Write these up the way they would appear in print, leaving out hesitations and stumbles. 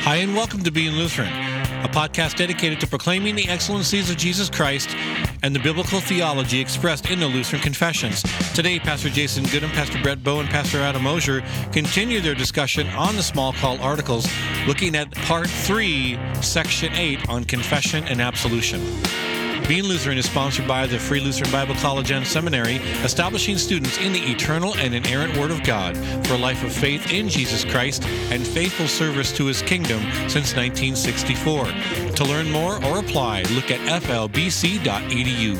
Hi, and welcome to Being Lutheran, a podcast dedicated to proclaiming the excellencies of Jesus Christ and the biblical theology expressed in the Lutheran Confessions. Today, Pastor Jason Goodham, Pastor Brett Bowe, and Pastor Adam Mosier continue their discussion on the Small Call Articles, looking at Part 3, Section 8 on Confession and Absolution. Being Lutheran is sponsored by the Free Lutheran Bible College and Seminary, establishing students in the eternal and inerrant Word of God for a life of faith in Jesus Christ and faithful service to His kingdom since 1964. To learn more or apply, look at flbc.edu.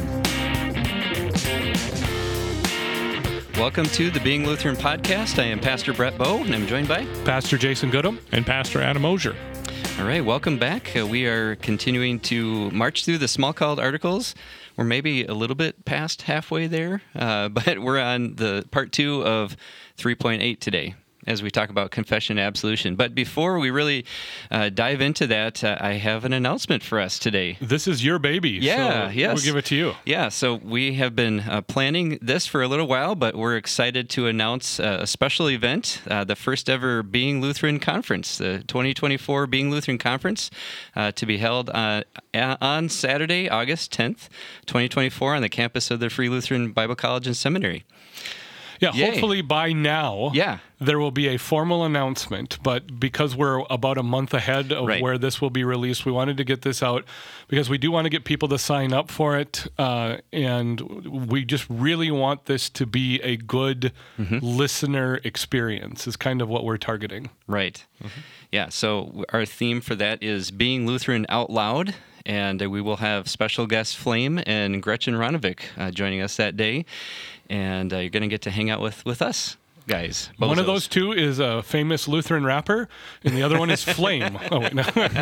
Welcome to the Being Lutheran podcast. I am Pastor Brett Bowe, and I'm joined by Pastor Jason Goodham and Pastor Adam Mosier. All right, welcome back. We are continuing to march through the Small Called Articles. We're maybe a little bit past halfway there, but we're on the part 2 of 3.8 today as we talk about confession and absolution. But before we really dive into that, I have an announcement for us today. This is your baby. Yeah, so yes. We'll give it to you. Yeah, so we have been planning this for a little while, but we're excited to announce a special event, the first ever Being Lutheran Conference, the 2024 Being Lutheran Conference, to be held on Saturday, August 10th, 2024, on the campus of the Free Lutheran Bible College and Seminary. Yeah, Yay. Hopefully by now there will be a formal announcement, but because we're about a month ahead of where this will be released, we wanted to get this out because we do want to get people to sign up for it, and we just really want this to be a good listener experience is kind of what we're targeting. Right. Mm-hmm. Yeah, so our theme for that is Being Lutheran Out Loud. And we will have special guests Flame and Gretchen Ronovic joining us that day. And you're going to get to hang out with us guys. Bozos. One of those two is a famous Lutheran rapper, and the other one is Flame. Oh, wait, no. We're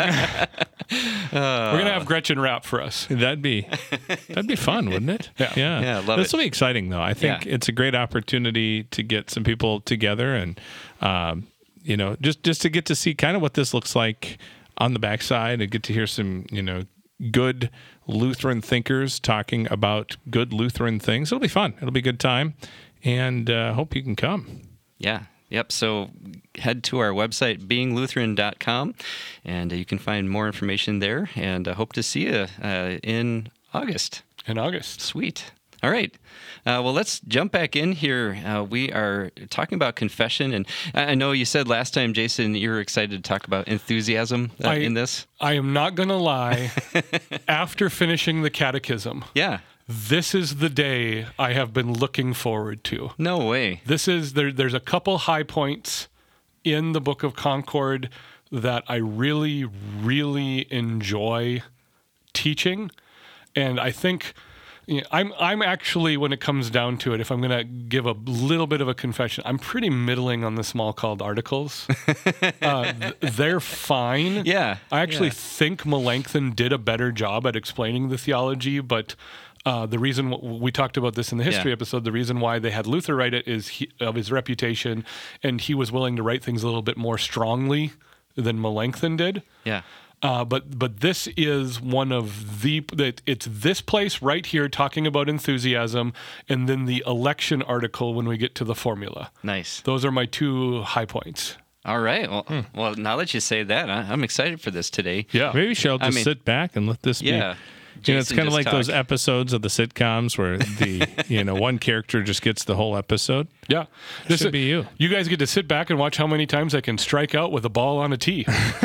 going to have Gretchen rap for us. That'd be fun, wouldn't it? Yeah, love this will be exciting, though. I think it's a great opportunity to get some people together and, just to get to see kind of what this looks like on the backside and get to hear some, good Lutheran thinkers talking about good Lutheran things. It'll be fun. It'll be a good time, and hope you can come. Yeah. Yep. So head to our website, beinglutheran.com, and you can find more information there, and hope to see you in August. Sweet. All right. Well, let's jump back in here. We are talking about confession, and I know you said last time, Jason, you were excited to talk about enthusiasm in this. I am not going to lie. After finishing the catechism, this is the day I have been looking forward to. No way. This is there's a couple high points in the Book of Concord that I really, really enjoy teaching, and I think. I'm actually, when it comes down to it, if I'm going to give a little bit of a confession, I'm pretty middling on the Small Called Articles. They're fine. Yeah. I actually think Melanchthon did a better job at explaining the theology, but the reason we talked about this in the history episode, the reason why they had Luther write it is of his reputation, and he was willing to write things a little bit more strongly than Melanchthon did. Yeah. But this is one of it's this place right here talking about enthusiasm, and then the election article when we get to the formula. Nice. Those are my two high points. All right. Well, now that you say that, I'm excited for this today. Yeah. Maybe she'll just sit back and let this be. Yeah. It's kind of like those episodes of the sitcoms where the one character just gets the whole episode. Yeah. This should be you. You guys get to sit back and watch how many times I can strike out with a ball on a tee.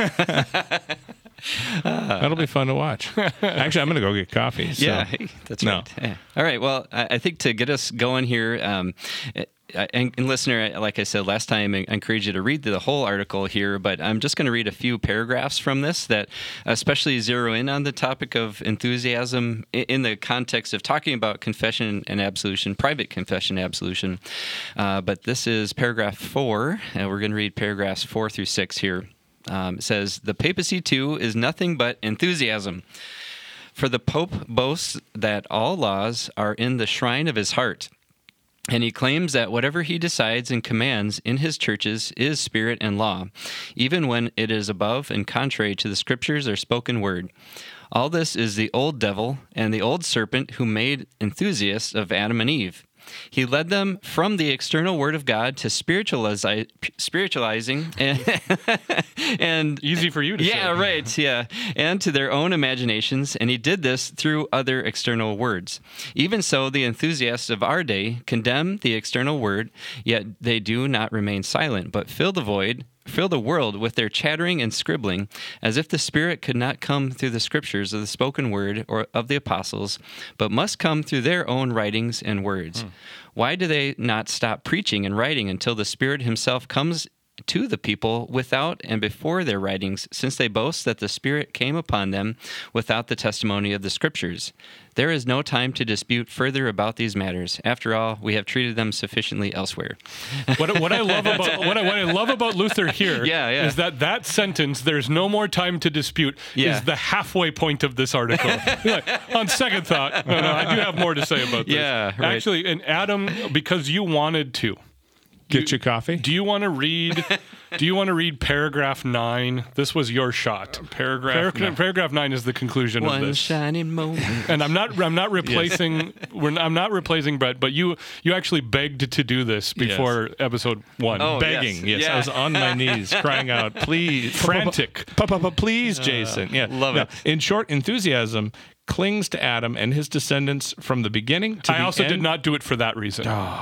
That'll be fun to watch. Actually, I'm going to go get coffee. So. Yeah, that's right. Yeah. All right. Well, I think to get us going here, and listener, like I said last time, I encourage you to read the whole article here, but I'm just going to read a few paragraphs from this that especially zero in on the topic of enthusiasm in the context of talking about confession and absolution, private confession and absolution. But this is paragraph 4, and we're going to read paragraphs 4 through 6 here. It says, "The papacy, too, is nothing but enthusiasm. For the Pope boasts that all laws are in the shrine of his heart, and he claims that whatever he decides and commands in his churches is spirit and law, even when it is above and contrary to the scriptures or spoken word. All this is the old devil and the old serpent who made enthusiasts of Adam and Eve. He led them from the external Word of God to spiritualizing and Easy for you to say. yeah, right. Yeah. And to their own imaginations. And he did this through other external words. Even so, the enthusiasts of our day condemn the external word, yet they do not remain silent, but fill the world with their chattering and scribbling, as if the Spirit could not come through the scriptures of the spoken word or of the apostles, but must come through their own writings and words. Why do they not stop preaching and writing until the Spirit himself comes to the people without and before their writings, since they boast that the Spirit came upon them without the testimony of the Scriptures? There is no time to dispute further about these matters. After all, we have treated them sufficiently elsewhere. What I love about Luther here is that sentence, "There's no more time to dispute," is the halfway point of this article. On second thought, no, I do have more to say about this. Yeah, right. Actually, and Adam, because you wanted to. Get your coffee. Do you want to read? Do you want to read paragraph 9? This was your shot. Paragraph 9 is the conclusion of One this. shining moment. And I'm not replacing. I'm not replacing Brett, but you actually begged to do this before episode 1. Oh, Begging. Yes. Yeah. I was on my knees crying out, please. Frantic. Please, Jason. Yeah. Love it. In short, enthusiasm clings to Adam and his descendants from the beginning to the end. I also did not do it for that reason.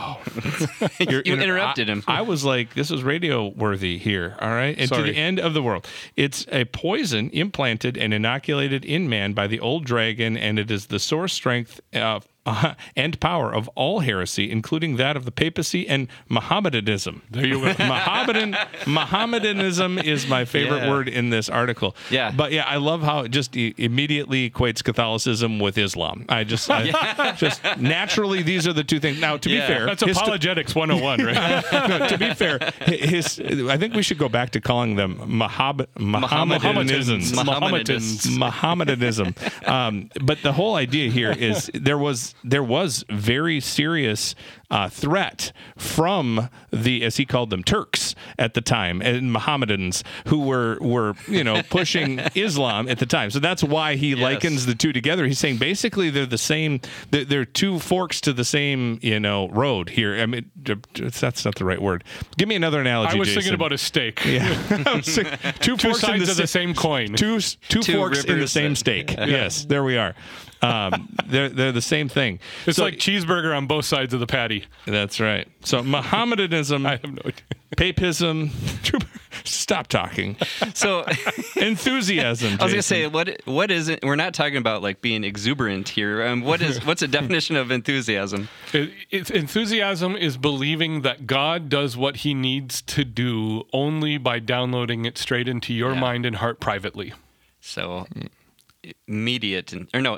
You interrupted him. I was like, this is radio worthy here, all right? And Sorry. to the end of the world. It's a poison implanted and inoculated in man by the old dragon, and it is the source strength and power of all heresy, including that of the papacy and Mohammedanism. There you go. Mohammedanism is my favorite word in this article. Yeah. But yeah, I love how it just immediately equates Catholicism with Islam. Just naturally, these are the two things. Now, to be fair, That's apologetics 101, right? no, to be fair, I think we should go back to calling them Mohammedanisms. Mohammedanism. But the whole idea here is there was very serious threat from the, as he called them, Turks at the time, and Mohammedans who were pushing Islam at the time. So that's why he likens the two together. He's saying basically they're the same. They're two forks to the same road here. I mean, that's not the right word. Give me another analogy. I was Jason. thinking about a steak. Yeah. Two forks sides of the same coin. Two forks in the same steak. Yes, there we are. They're the same thing. It's like cheeseburger on both sides of the patty. That's right. So Mohammedanism, I have no idea. papism. Stop talking. So Enthusiasm. I was going to say, what is it? We're not talking about like being exuberant here. What's a definition of enthusiasm? Enthusiasm is believing that God does what he needs to do only by downloading it straight into your mind and heart privately. So immediate,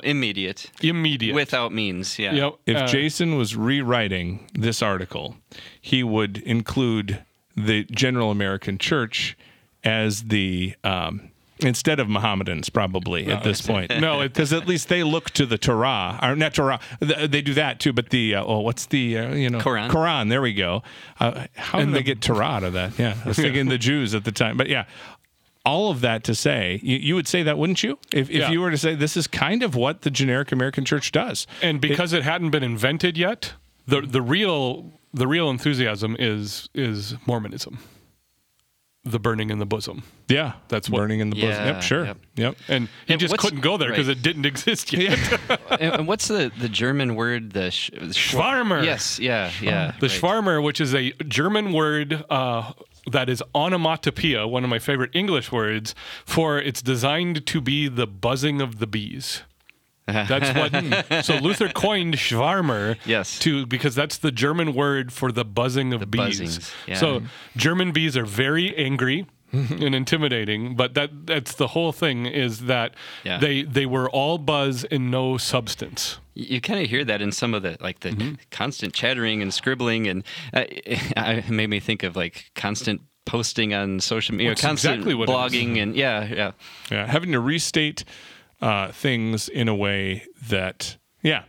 without means. Yeah. Yep. If Jason was rewriting this article, he would include the general American church as the instead of Mohammedans, probably at this point. No, because at least they look to the Torah, or not Torah. They do that too, but the what's the Quran. Quran. There we go. How did they get Torah out of that? Yeah, I was thinking the Jews at the time, but yeah. All of that to say, you would say that, wouldn't you? If you were to say this is kind of what the generic American church does, and because it hadn't been invented yet, the real enthusiasm is Mormonism, the burning in the bosom. Yeah, that's what burning in the bosom. Yeah, Yep, sure. Yep. And he just couldn't go there because it didn't exist yet. And what's the German word? The Schwarmer. Yes. Yeah. The Schwarmer, which is a German word. That is onomatopoeia, one of my favorite English words, for it's designed to be the buzzing of the bees. That's what. So Luther coined Schwarmer, because that's the German word for the buzzing of bees. Buzzings, yeah. So German bees are very angry and intimidating, but that's the whole thing is that they were all buzz and no substance. You kind of hear that in some of the constant chattering and scribbling, and it made me think of like constant posting on social media, constant blogging, and having to restate things in a way that Yeah.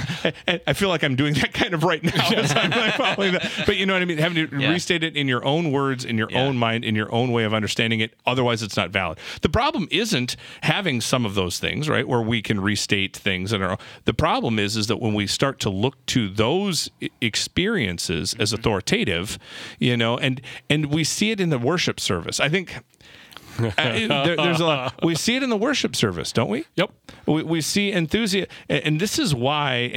I feel like I'm doing that kind of right now. So I'm like following that. But you know what I mean? Having to restate it in your own words, in your own mind, in your own way of understanding it. Otherwise, it's not valid. The problem isn't having some of those things, right, where we can restate things. The problem is that when we start to look to those experiences as authoritative, you know, and we see it in the worship service. I think... there's a lot. We see it in the worship service, don't we? Yep. We see enthusiasm, and this is why.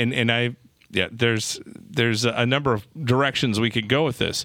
There's a number of directions we could go with this,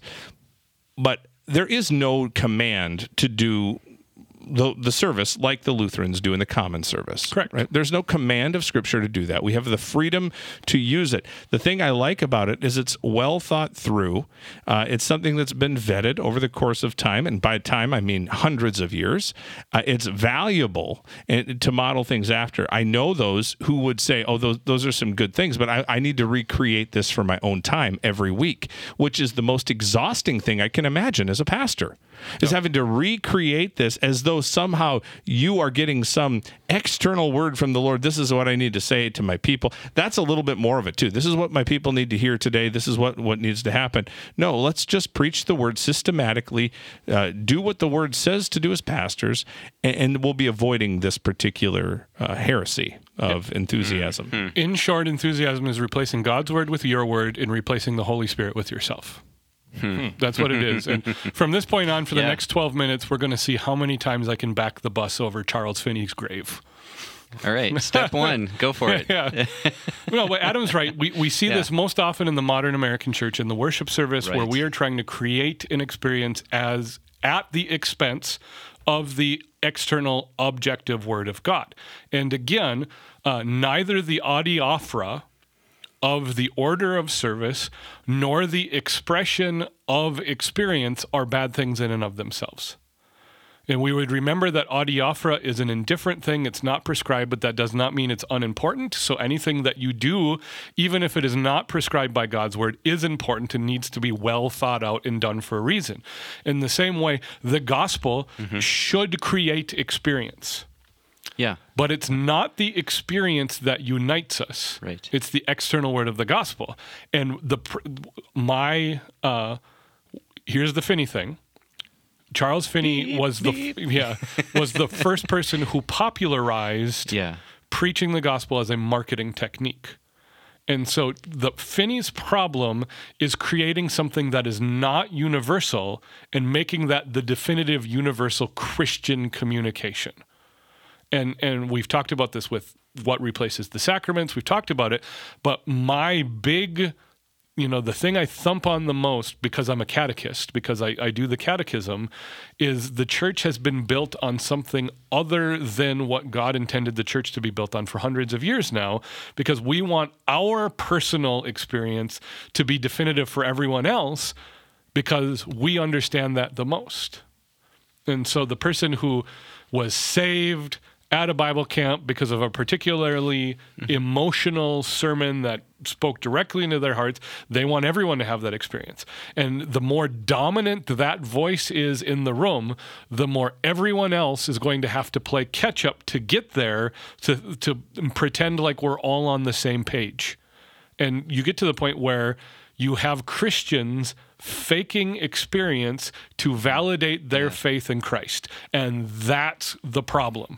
but there is no command to do the service like the Lutherans do in the common service. Correct. Right? There's no command of Scripture to do that. We have the freedom to use it. The thing I like about it is it's well thought through. It's something that's been vetted over the course of time, and by time I mean hundreds of years. It's valuable to model things after. I know those who would say, "Oh, those are some good things," but I need to recreate this for my own time every week, which is the most exhausting thing I can imagine as a pastor. Is having to recreate this as though somehow you are getting some external word from the Lord. This is what I need to say to my people. That's a little bit more of it too. This is what my people need to hear today. This is what needs to happen. No, let's just preach the word systematically, do what the word says to do as pastors, and we'll be avoiding this particular heresy of enthusiasm. In short, enthusiasm is replacing God's word with your word and replacing the Holy Spirit with yourself. That's what it is. And from this point on, for the next 12 minutes, we're going to see how many times I can back the bus over Charles Finney's grave. All right, step one, go for it. No, but Adam's right. We see this most often in the modern American church in the worship service, where we are trying to create an experience as at the expense of the external objective word of God. And again, neither the adiaphora of the order of service nor the expression of experience are bad things in and of themselves. And we would remember that adiaphora is an indifferent thing. It's not prescribed, but that does not mean it's unimportant. So anything that you do, even if it is not prescribed by God's word, is important and needs to be well thought out and done for a reason. In the same way, the gospel should create experience. Yeah. But it's not the experience that unites us. Right. It's the external word of the gospel. And here's the Finney thing. Charles Finney was the first person who popularized preaching the gospel as a marketing technique. And so the Finney's problem is creating something that is not universal and making that the definitive universal Christian communication. And we've talked about this with what replaces the sacraments. We've talked about it. But my big, the thing I thump on the most, because I'm a catechist, because I do the catechism, is the church has been built on something other than what God intended the church to be built on for hundreds of years now, because we want our personal experience to be definitive for everyone else because we understand that the most. And so the person who was saved at a Bible camp because of a particularly emotional sermon that spoke directly into their hearts, they want everyone to have that experience. And the more dominant that voice is in the room, the more everyone else is going to have to play catch up to get there, to pretend like we're all on the same page. And you get to the point where you have Christians faking experience to validate their faith in Christ. And that's the problem.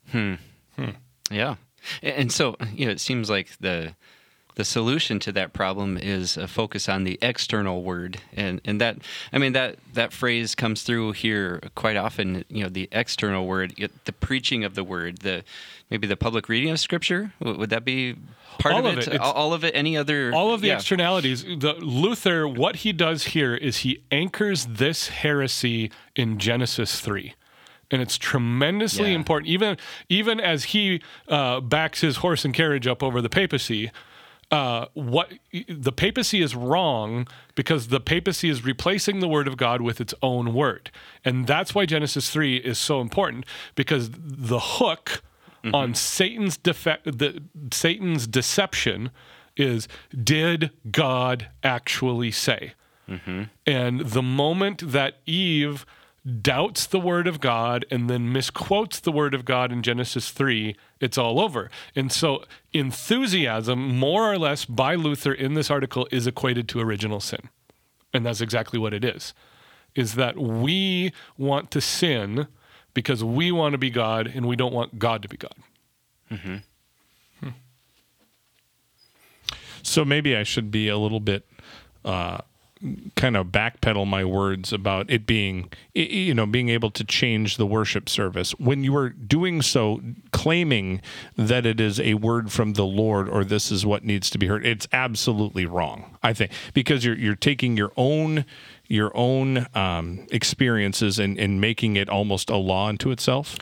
Yeah. And so, it seems like the solution to that problem is a focus on the external word. And that phrase comes through here quite often, the external word, the preaching of the word, maybe the public reading of Scripture. Would that be part of it? All of it? Any other? All of the externalities. Luther, what he does here is he anchors this heresy in Genesis 3. And it's tremendously important, even as he backs his horse and carriage up over the papacy. The papacy is wrong because the papacy is replacing the word of God with its own word, and that's why Genesis 3 is so important, because the hook on Satan's deception is, did God actually say? And the moment that Eve doubts the word of God and then misquotes the word of God in Genesis 3, it's all over. And so enthusiasm, more or less by Luther in this article, is equated to original sin. And that's exactly what it is that we want to sin because we want to be God and we don't want God to be God. Mm-hmm. So maybe I should be a little bit kind of backpedal my words about it being, being able to change the worship service. When you are doing so, claiming that it is a word from the Lord or this is what needs to be heard, it's absolutely wrong, I think, because you're taking your own experiences and making it almost a law unto itself.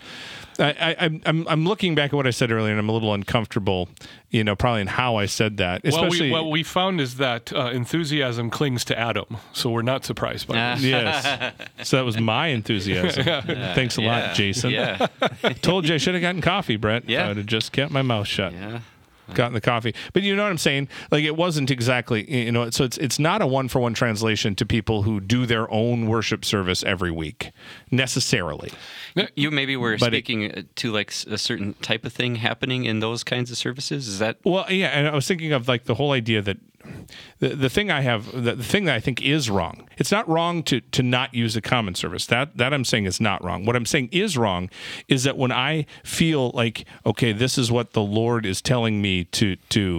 I'm looking back at what I said earlier, and I'm a little uncomfortable, probably in how I said that. Especially, what we found is that enthusiasm clings to Adam, so we're not surprised by this. Yes. So that was my enthusiasm. Thanks a lot, Jason. Yeah. Told you I should have gotten coffee, Brett. Yeah. I would have just kept my mouth shut. Yeah. Gotten the coffee. But you know what I'm saying? Like, it wasn't exactly, so it's not a one-for-one translation to people who do their own worship service every week, necessarily. You maybe were speaking to like a certain type of thing happening in those kinds of services? Is that? Well, yeah, and I was thinking of like the whole idea that the thing that I think is wrong. It's not wrong to not use a common service. That I'm saying is not wrong. What I'm saying is wrong is that when I feel like, okay, this is what the Lord is telling me to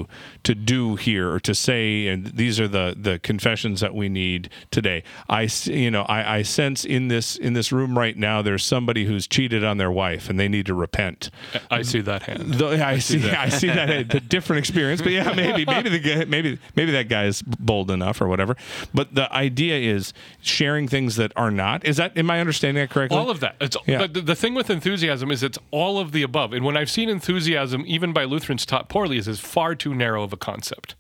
do here or to say, and these are the confessions that we need today. I sense in this room right now there's somebody who's cheated on their wife and they need to repent. I see that hand. I see that a different experience, but yeah, maybe that guy is bold enough or whatever. But the idea is sharing things that are not. Am I understanding that correctly? All of that. But the thing with enthusiasm is it's all of the above. And when I've seen enthusiasm, even by Lutherans taught poorly, is far too narrow of a concept.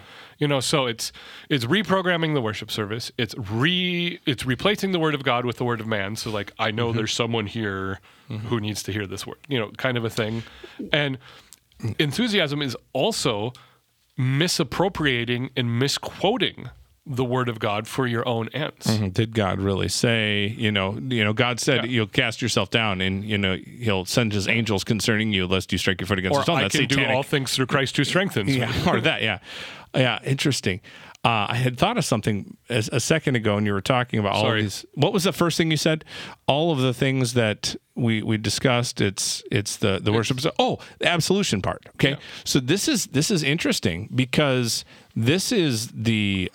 So it's reprogramming the worship service. It's replacing the word of God with the word of man. So like, I know there's someone here who needs to hear this word, kind of a thing. And enthusiasm is also misappropriating and misquoting the word of God for your own ends. Mm-hmm. Did God really say, God said you'll cast yourself down and, he'll send his angels concerning you lest you strike your foot against a stone. Or I can do all things through Christ who strengthens me. Or that, yeah. Yeah, interesting. I had thought of something a second ago, and you were talking about all of these. What was the first thing you said? All of the things that we discussed. It's the worship. The absolution part. Okay, so this is interesting because this is the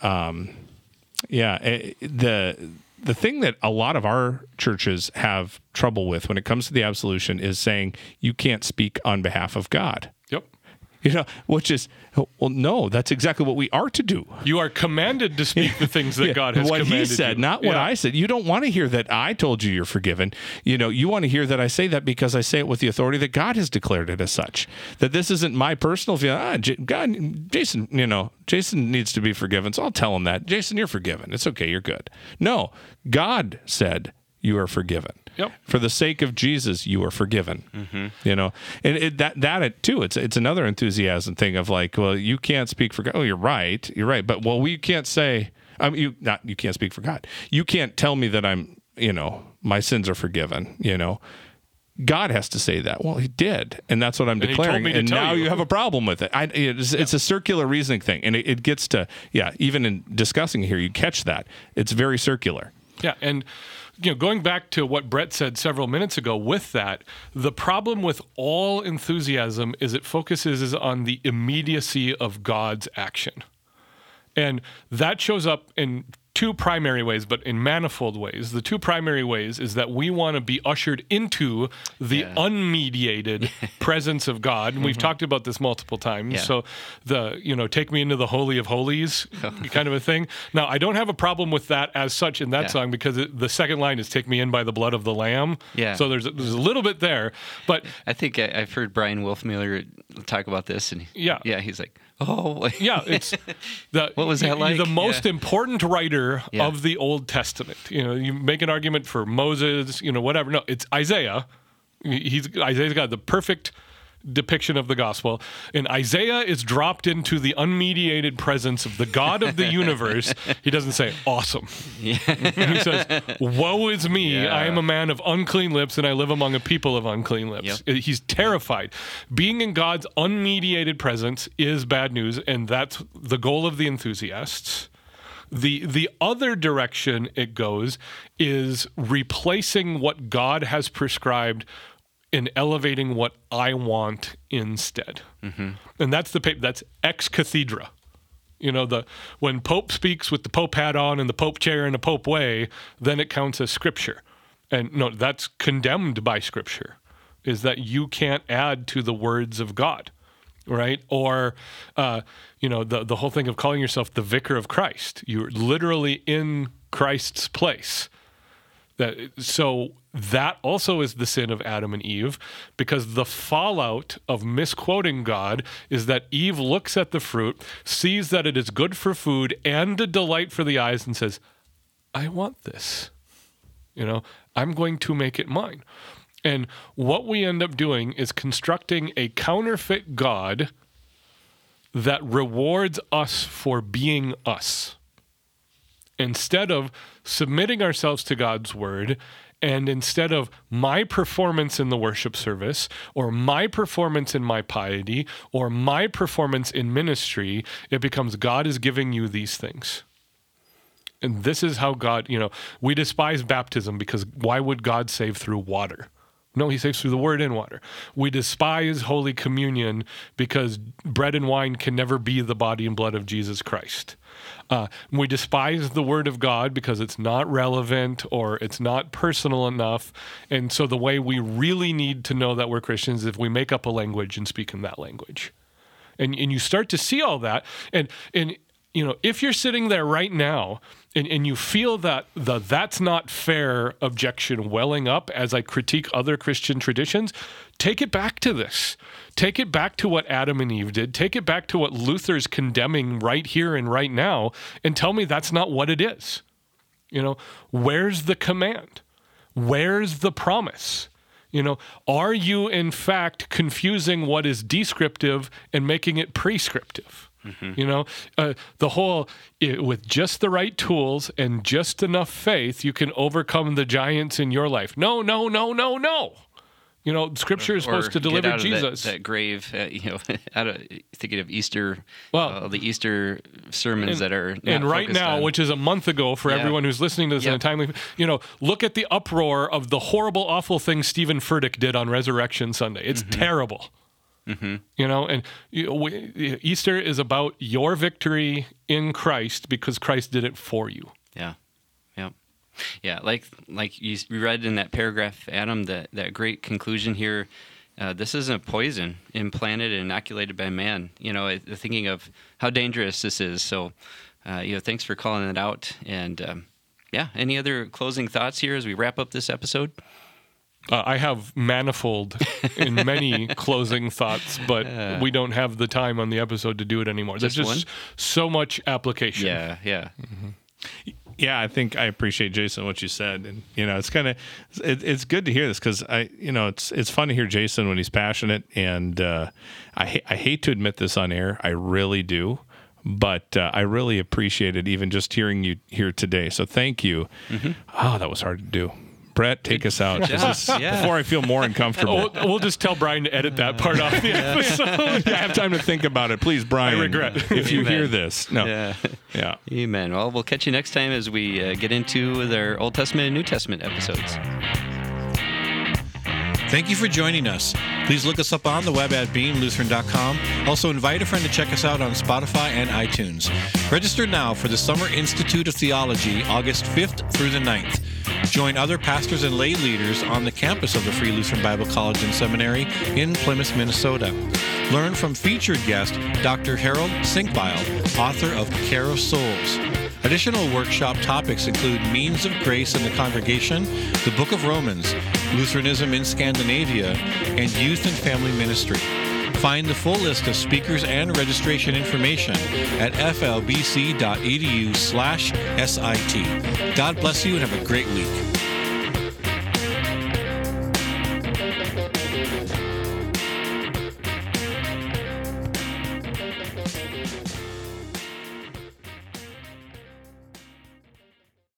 thing that a lot of our churches have trouble with when it comes to the absolution is saying you can't speak on behalf of God. Yep. Which is, well, no, that's exactly what we are to do. You are commanded to speak the things that God has commanded you. What he said, not what I said. You don't want to hear that I told you you're forgiven. You want to hear that I say that because I say it with the authority that God has declared it as such. That this isn't my personal feeling. God, Jason needs to be forgiven, so I'll tell him that. Jason, you're forgiven. It's okay. You're good. No, God said you are forgiven. Yep. For the sake of Jesus, you are forgiven. Mm-hmm. And that too. It's another enthusiasm thing of like, well, you can't speak for God. Oh, you're right. But we can't say. You can't speak for God. You can't tell me that I'm. My sins are forgiven. God has to say that. Well, he did, and that's what I'm declaring. And now you have a problem with it. It's a circular reasoning thing, and it gets to even in discussing here, you catch that it's very circular. Yeah, and going back to what Brett said several minutes ago with that, the problem with all enthusiasm is it focuses on the immediacy of God's action. And that shows up in two primary ways, but in manifold ways. The two primary ways is that we want to be ushered into the unmediated presence of God. And we've talked about this multiple times. Yeah. So take me into the Holy of Holies kind of a thing. Now, I don't have a problem with that as such in that song because the second line is take me in by the blood of the Lamb. Yeah. So there's a little bit there. But I think I've heard Brian Wolfmueller talk about this. And he's like, it's what was that like? The most important writer of the Old Testament. You make an argument for Moses, whatever. No, it's Isaiah. Isaiah's got the perfect depiction of the gospel. And Isaiah is dropped into the unmediated presence of the God of the universe. He doesn't say, awesome. Yeah. He says, woe is me. I am a man of unclean lips, and I live among a people of unclean lips. Yep. He's terrified. Being in God's unmediated presence is bad news, and that's the goal of the enthusiasts. The other direction it goes is replacing what God has prescribed and elevating what I want instead. Mm-hmm. And that's ex cathedra. When Pope speaks with the Pope hat on and the Pope chair in a Pope way, then it counts as Scripture. And no, that's condemned by Scripture, is that you can't add to the words of God. Right? Or, the whole thing of calling yourself the vicar of Christ. You're literally in Christ's place. So that also is the sin of Adam and Eve, because the fallout of misquoting God is that Eve looks at the fruit, sees that it is good for food and a delight for the eyes, and says, I want this. I'm going to make it mine. And what we end up doing is constructing a counterfeit God that rewards us for being us, instead of submitting ourselves to God's word, and instead of my performance in the worship service, or my performance in my piety, or my performance in ministry, it becomes God is giving you these things. And this is how God, we despise baptism because why would God save through water? No, he saves through the word and water. We despise Holy Communion because bread and wine can never be the body and blood of Jesus Christ. We despise the word of God because it's not relevant or it's not personal enough. And so the way we really need to know that we're Christians is if we make up a language and speak in that language. And you start to see all that. And if you're sitting there right now and you feel that that's not fair objection welling up as I critique other Christian traditions, take it back to this. Take it back to what Adam and Eve did. Take it back to what Luther's condemning right here and right now, and tell me that's not what it is. Where's the command? Where's the promise? Are you in fact confusing what is descriptive and making it prescriptive? Mm-hmm. The whole, with just the right tools and just enough faith, you can overcome the giants in your life. No. Scripture is supposed to deliver Jesus. That grave, thinking of Easter, the Easter sermons that are and right now, which is a month ago for everyone who's listening to this in a timely, look at the uproar of the horrible, awful thing Stephen Furtick did on Resurrection Sunday. It's terrible. Mm-hmm. Easter is about your victory in Christ because Christ did it for you. Yeah. Like you read in that paragraph, Adam, that great conclusion here. This isn't a poison implanted and inoculated by man. Thinking of how dangerous this is. So, thanks for calling it out. And any other closing thoughts here as we wrap up this episode? I have manifold in many closing thoughts, but we don't have the time on the episode to do it anymore. There's just so much application. Yeah. Mm-hmm. Yeah, I think I appreciate, Jason, what you said, and it's kind of it's good to hear this because it's fun to hear Jason when he's passionate, and I hate to admit this on air, I really do, but I really appreciate it, even just hearing you here today. So thank you. Mm-hmm. Oh, that was hard to do. Brett, take us out. Before I feel more uncomfortable. We'll just tell Brian to edit that part off the episode. I have time to think about it. Please, Brian. I regret. If you hear this. No. Yeah. Amen. Well, we'll catch you next time as we get into their Old Testament and New Testament episodes. Thank you for joining us. Please look us up on the web at beinglutheran.com. Also, invite a friend to check us out on Spotify and iTunes. Register now for the Summer Institute of Theology, August 5th through the 9th. Join other pastors and lay leaders on the campus of the Free Lutheran Bible College and Seminary in Plymouth, Minnesota. Learn from featured guest Dr. Harold Sinkbeil, author of Care of Souls. Additional workshop topics include Means of Grace in the Congregation, the Book of Romans, Lutheranism in Scandinavia, and Youth and Family Ministry. Find the full list of speakers and registration information at flbc.edu/SIT. God bless you and have a great week.